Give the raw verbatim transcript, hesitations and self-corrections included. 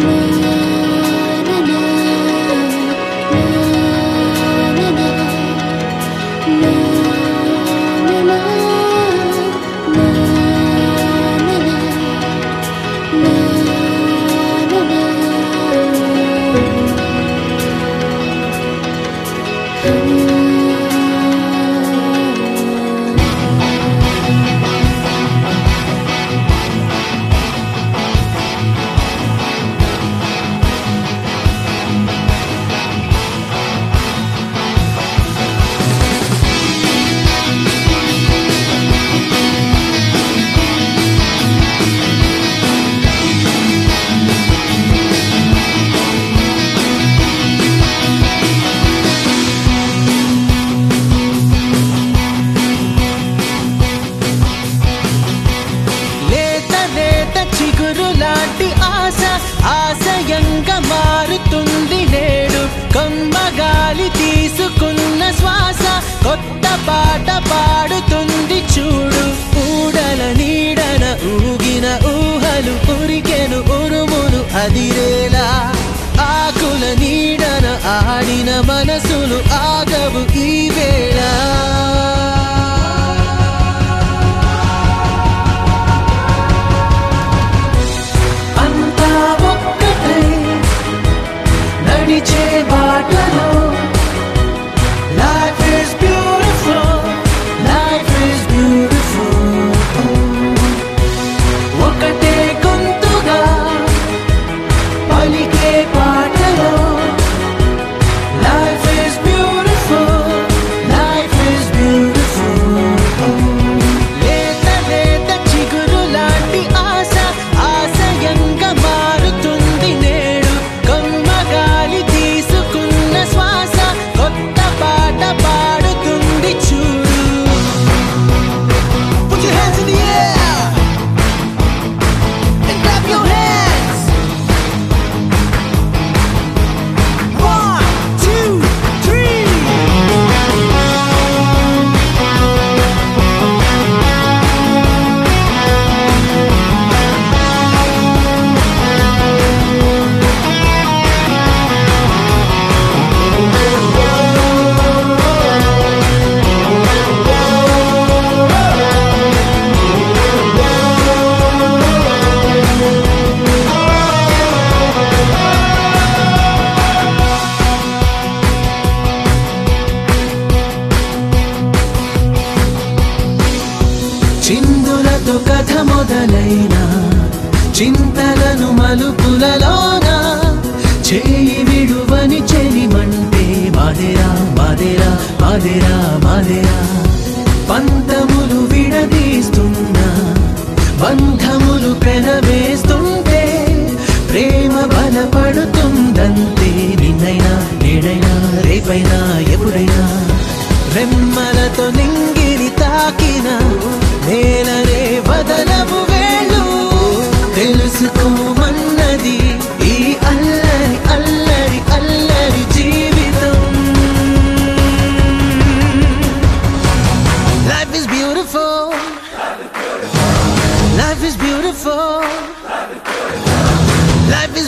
ఆశయంగా మారుతుంది నేడు కమ్మగాలి తీసుకున్న శ్వాస కొత్త పాట పాడుతుంది చూడు ఊడల నీడన ఊగిన ఊహలు ఉరికెను ఉరుములు అదిరేలా ఆకుల నీడన ఆడిన మనసులు ఆగవు ఈ వేళ Life is beautiful, life is beautiful. ఒకటే గొంతుగా పలికే పాటలో Life is beautiful, life is beautiful. లేత లేత చిగురు లాంటి ఆశ ఆశయంగా మారుతుంది నేడు కమ్మగాలి తీసుకున్న శ్వాస కొత్త పాట పాడుతుంది చూడు Put your hands in the air and clap your hands One, two, three చిందులతో కథ మొదలైన చింతలను మలుపులలోన చేయి విడువని చెలిమంటే మాదేరా మాదేరా మాదేరా మాదేరా పంతములు విడదీస్తున్నా బంధములు పెనవేస్తుంటే ప్రేమ బలపడుతుందంతే నిన్నైనా నేడైనా రేపైనా ఎప్పుడైనా రెమ్మలతో నింగిని తాకిన నేలనే వదలవు వేళ్ళు తెలుసుకోమన్నది ఈ అల్లరి అల్లరి అల్లరి జీవితం Life is beautiful Life is beautiful Life is